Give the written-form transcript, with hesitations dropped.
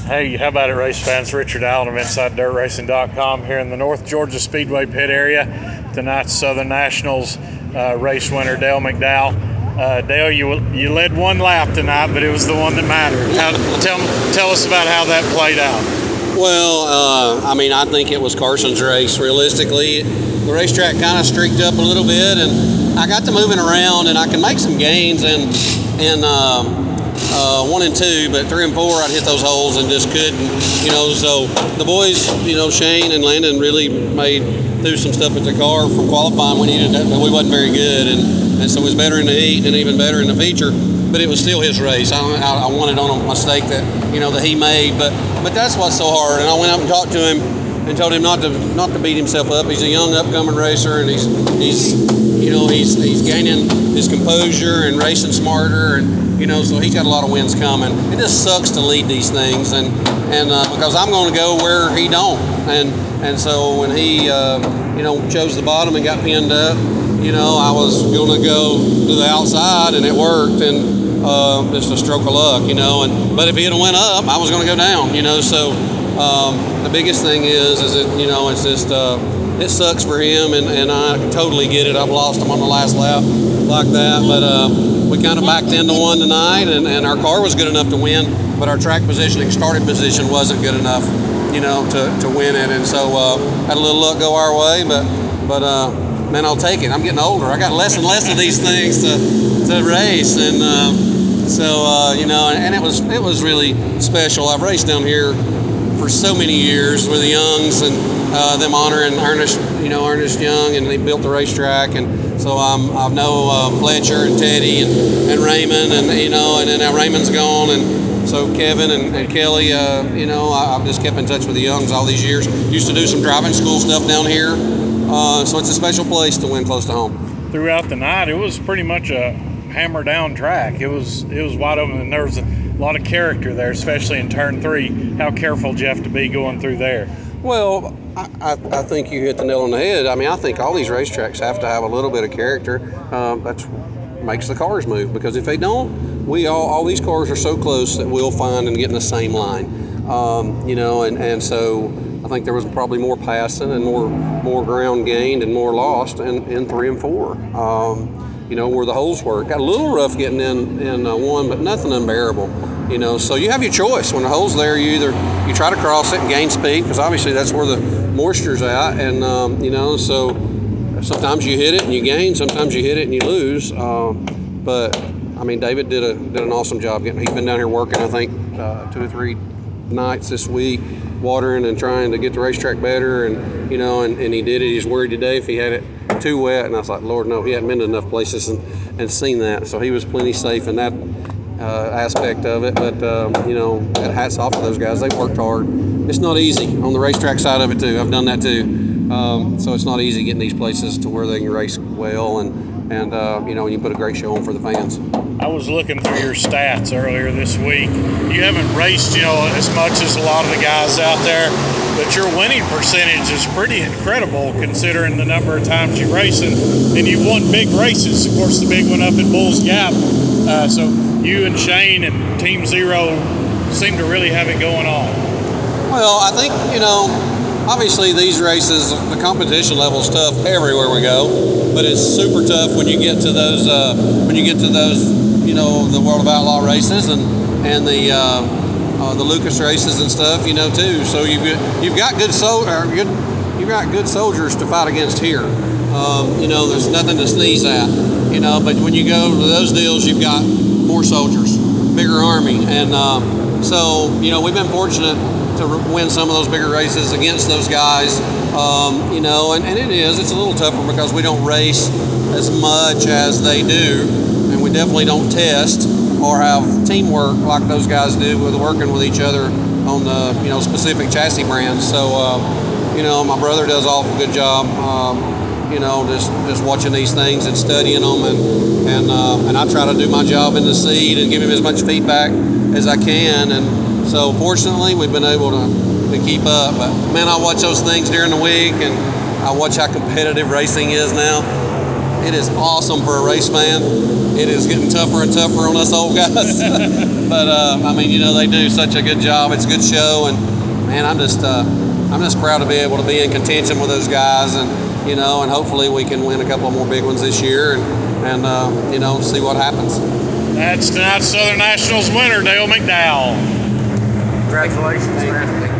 Hey, how about it, race fans? Richard Allen of InsideDirtRacing.com here in the North Georgia Speedway pit area. Tonight's Southern Nationals race winner, Dale McDowell. Dale, you led one lap tonight, but it was the one that mattered. Tell us about how that played out. Well, I think it was Carson's race. Realistically, the racetrack kind of streaked up a little bit, and I got to moving around, and I can make some gains in 1 and 2, but 3 and 4, I'd hit those holes and just couldn't, So the boys, Shane and Landon really threw some stuff at the car from qualifying. We needed that, but we wasn't very good, and so it was better in the heat and even better in the feature. But it was still his race. I wanted on a mistake that he made, but that's what's so hard. And I went up and talked to him and told him not to beat himself up. He's a young upcoming racer, and he's gaining his composure and racing smarter, and so he's got a lot of wins coming. It just sucks to lead these things, and because I'm going to go where he don't, and so when he chose the bottom and got pinned up, I was going to go to the outside, and it worked, and just a stroke of luck, but if he had went up, I was going to go down, so the biggest thing is that it's just it sucks for him, and I totally get it. I've lost him on the last lap like that, but we kind of backed into one tonight, and our car was good enough to win, but our track positioning, starting position wasn't good enough, to win it, and so had a little luck go our way, but man, I'll take it. I'm getting older. I got less and less of these things to race, and and it was really special. I've raced down here for so many years with the Youngs, and them honoring Ernest Young, and they built the racetrack, and so I know Fletcher and Teddy and Raymond, and then now Raymond's gone, and so Kevin and Kelly, I've just kept in touch with the Youngs all these years. Used to do some driving school stuff down here, so it's a special place to win close to home. Throughout the night, it was pretty much a hammer down track. It was wide open, and there was a lot of character there, especially in turn 3. How careful did you have to be going through there? Well, I think you hit the nail on the head. I think all these racetracks have to have a little bit of character. That's makes the cars move, because if they don't, all these cars are so close that we'll find and get in the same line. And so I think there was probably more passing and more ground gained and more lost in 3 and 4. Where the holes were. Got a little rough getting in 1, but nothing unbearable. So you have your choice. When the hole's there, you try to cross it and gain speed, because obviously that's where the moisture's at, and so sometimes you hit it and you gain, sometimes you hit it and you lose. But David did an awesome job. He's been down here working, I think, 2 or 3 nights this week, watering and trying to get the racetrack better, and and he did it. He's worried today if he had it too wet, and I was like, Lord, no, he hadn't been to enough places and seen that, so he was plenty safe in that aspect of it. But hats off to those guys. They worked hard. It's not easy on the racetrack side of it too. I've done that too, so it's not easy getting these places to where they can race well, and you put a great show on for the fans. I was looking through your stats earlier this week. You haven't raced, as much as a lot of the guys out there, but your winning percentage is pretty incredible considering the number of times you race, and you've won big races. Of course, the big one up in Bulls Gap. So you and Shane and Team Zero seem to really have it going on. Well, I think, obviously these races, the competition level is tough everywhere we go, but it's super tough when you get to those, the World of Outlaw races and the Lucas races and stuff, too. So you've got good soldiers to fight against here. There's nothing to sneeze at, but when you go to those deals, you've got more soldiers, bigger army, and so we've been fortunate to win some of those bigger races against those guys, and it's a little tougher because we don't race as much as they do, and we definitely don't test or have teamwork like those guys do with working with each other on the specific chassis brands. So my brother does an awful good job, just watching these things and studying them, and I try to do my job in the seat and give him as much feedback as I can, and so fortunately we've been able to keep up. But man, I watch those things during the week, and I watch how competitive racing is now. It is awesome for a race fan. It is getting tougher and tougher on us old guys. But I mean, you know, they do such a good job. It's a good show, and man, I'm just proud to be able to be in contention with those guys, and you know, and hopefully we can win a couple more big ones this year, and you know, see what happens. That's tonight's Southern Nationals winner, Dale McDowell. Congratulations, man.